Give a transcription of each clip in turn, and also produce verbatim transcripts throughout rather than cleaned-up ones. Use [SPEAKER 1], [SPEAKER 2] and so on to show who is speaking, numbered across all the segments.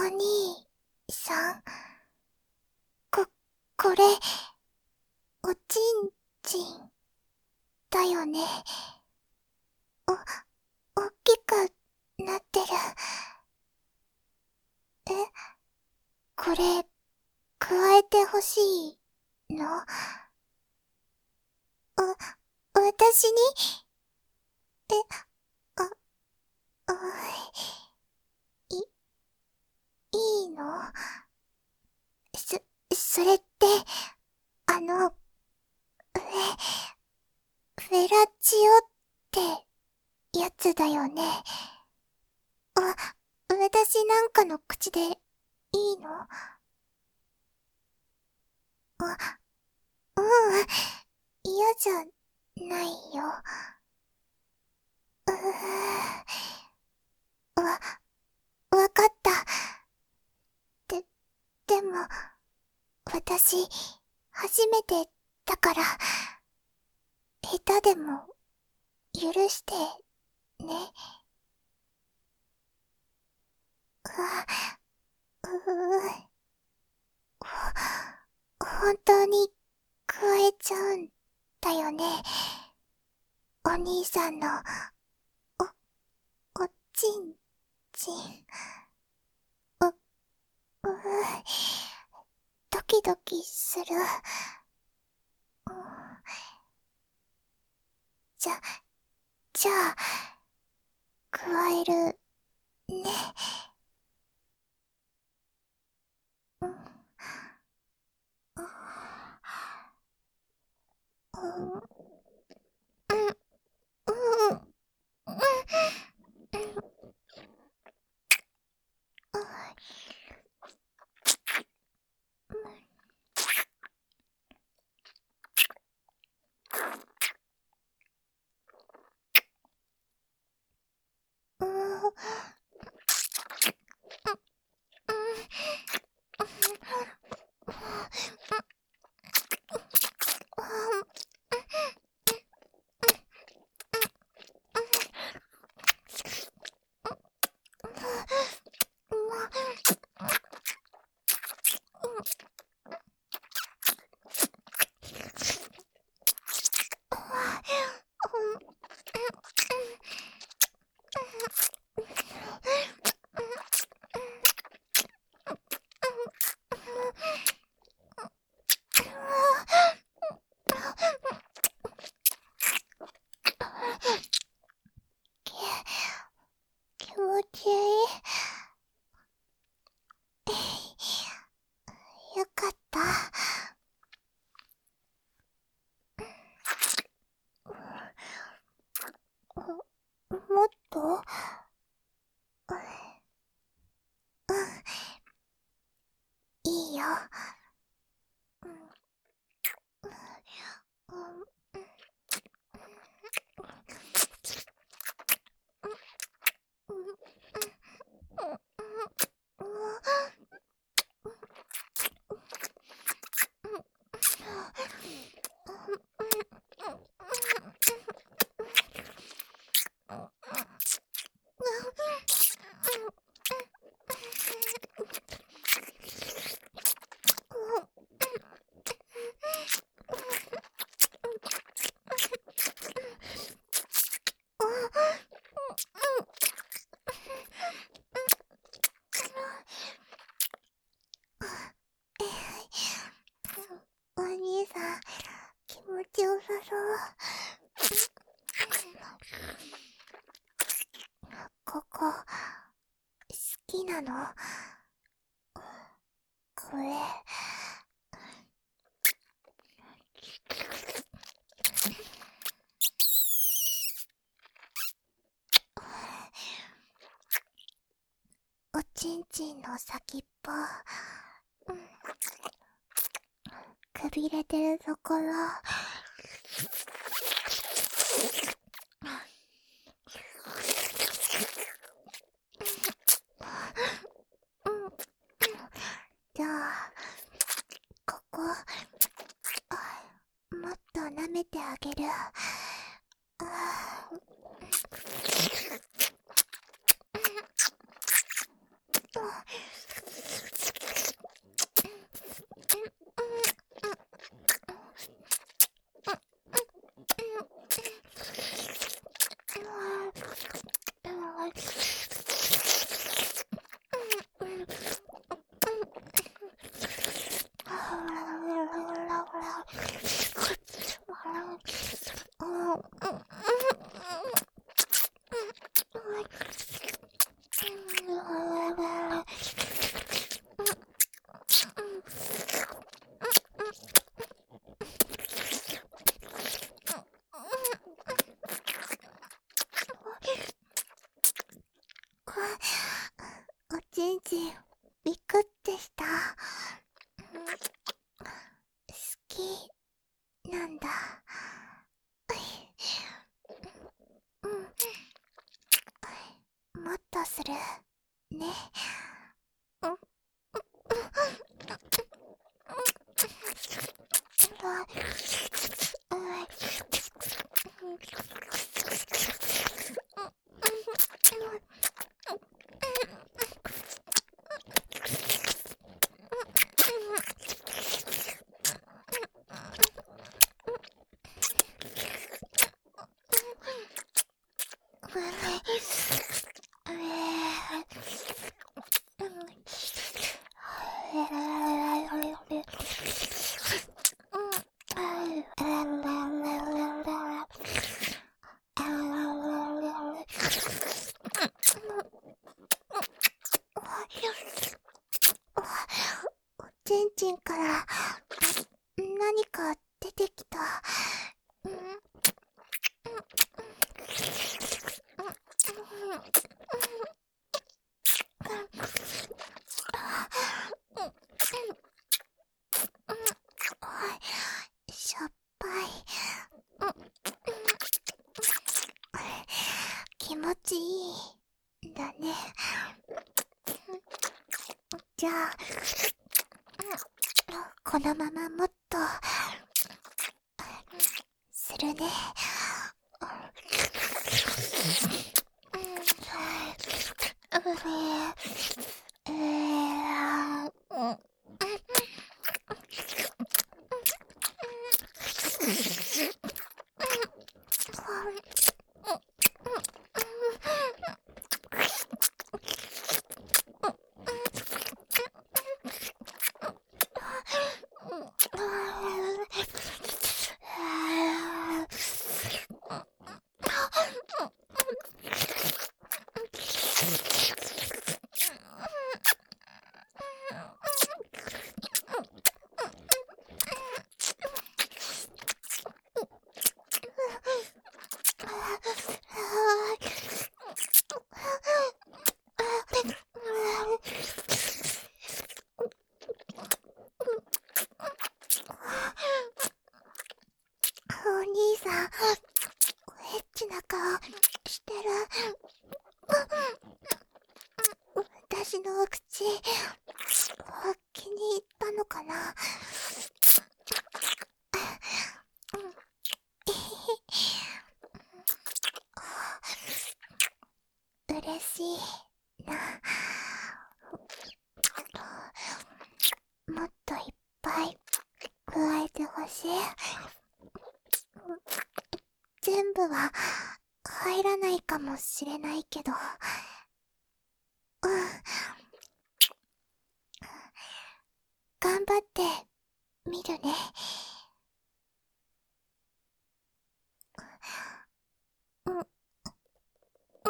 [SPEAKER 1] 兄さん、こ、これ、おちんちん、だよね。お、おっきくなってる。え、これ、加えてほしいの？わ、私に？え、あ、あ、い、いいの？そ、それって、あの、フェ、フェラチオってやつだよね。あ、私なんかの口でいいの？あ、うん、嫌じゃないよ。うー、わ、わかった。で、でも、私、初めてだから、下手でも、許して、ね。うわ、うー、本当に、加えちゃうんだよね。お兄さんの、お、おちんちん。う、うー、ドキドキする。うん、じゃ、じゃあ、加える、ね。うん、うん、うん、うん、うん、うん、気持ちいい。よかった。もっと？うん、いいよ。うん、うん、お兄さん、気持ちよさそう。ここ、好きなの？これ。おちんちんの先っぽ、うん、くびれてるところ、うん、じゃあ、ここ、もっと舐めてあげる。あー、 おちんちんビクってした。好きなんだ。うん、もっとするね。うん、おちんちんから何か出てきた。うん、しょっぱい。気持ちいいんだね。じゃあこのままもっとするね。お兄さん、エッチな顔してる。私のお口、気に入ったのかな。嬉しいな。もっといっぱい加えてほしい。全部は入らないかもしれないけど、うん、頑張ってみるね。うん、うん、うん、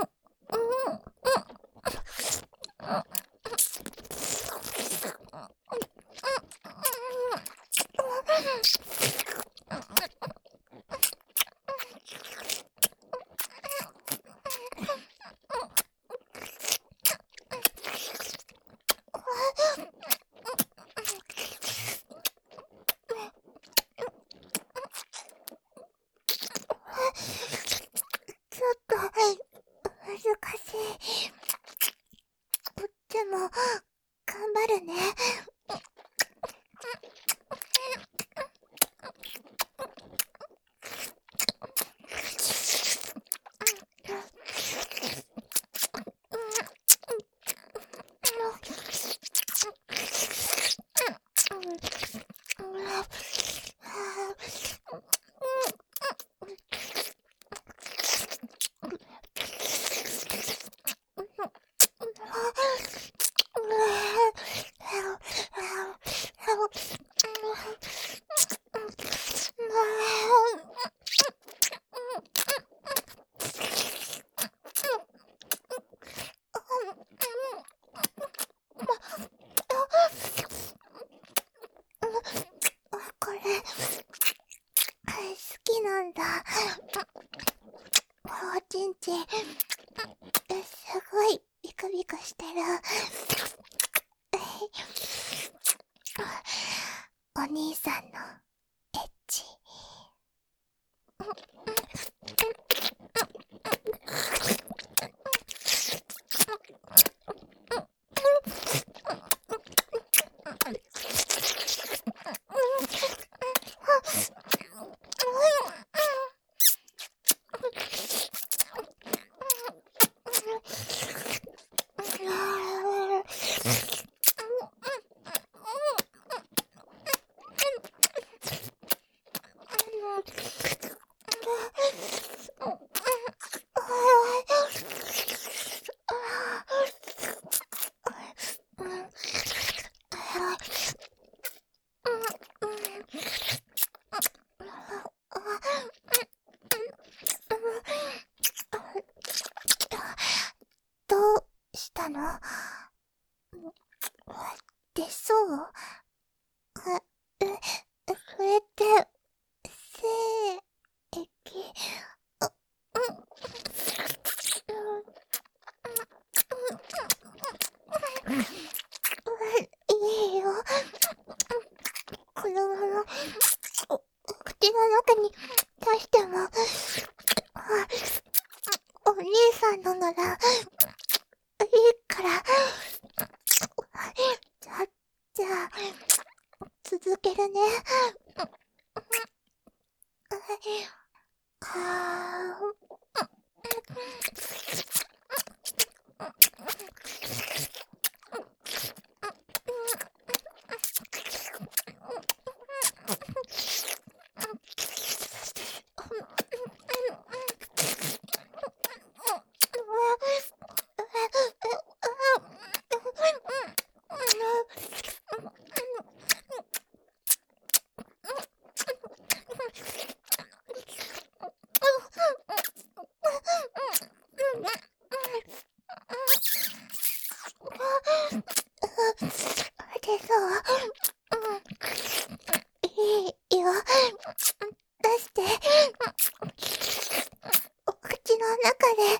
[SPEAKER 1] ちょっと難しい。でも頑張るね。これ好きなんだ。おちんちんすごいビククビクしてる。お兄さんのエッチ。どうしたの？出そう？え、え、それって、精液？あ、うん、いいよ。このまま、お、口の中に出しても、お兄さんのなら、いいから。じゃ、じゃあ、続けるね。かー。出そう。いいよ。出して。お口の中で。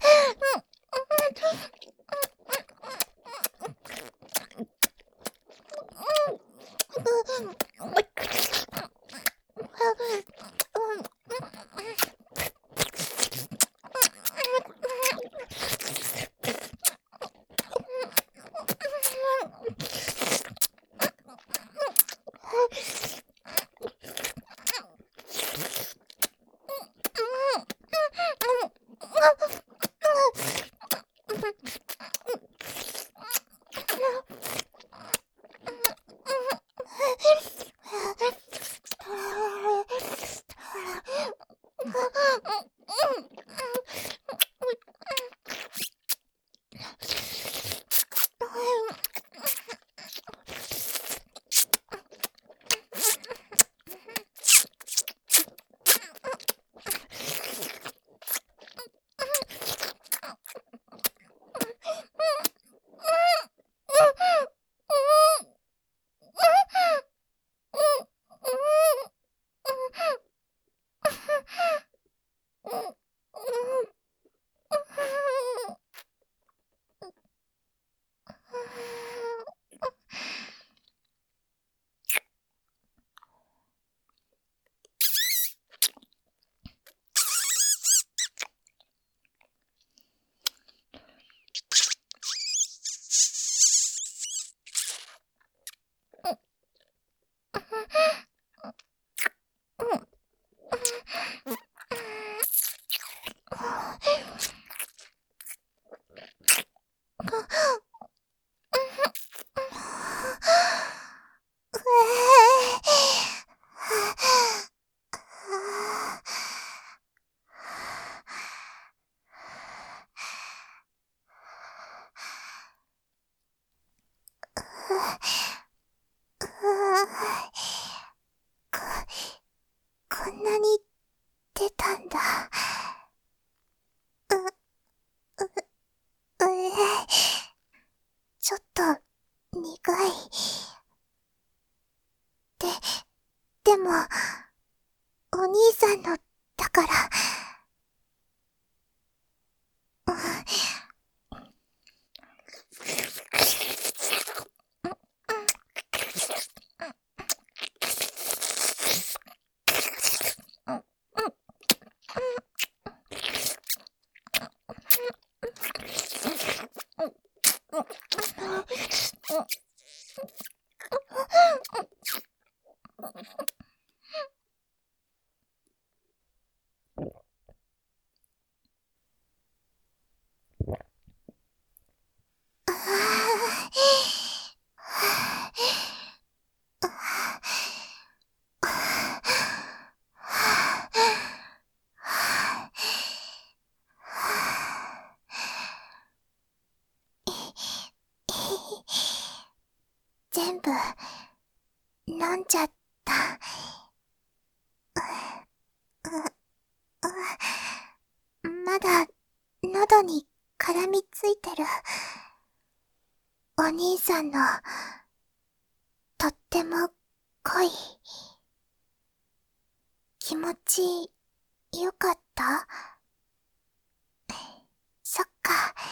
[SPEAKER 1] こんなに出たんだ。う、う、うえ、ちょっと苦い。で、でも、お兄さんのだから。 全部飲んじゃった。まだ喉に絡みついてる。お兄さんのとっても濃い気持ちよかった？そっか。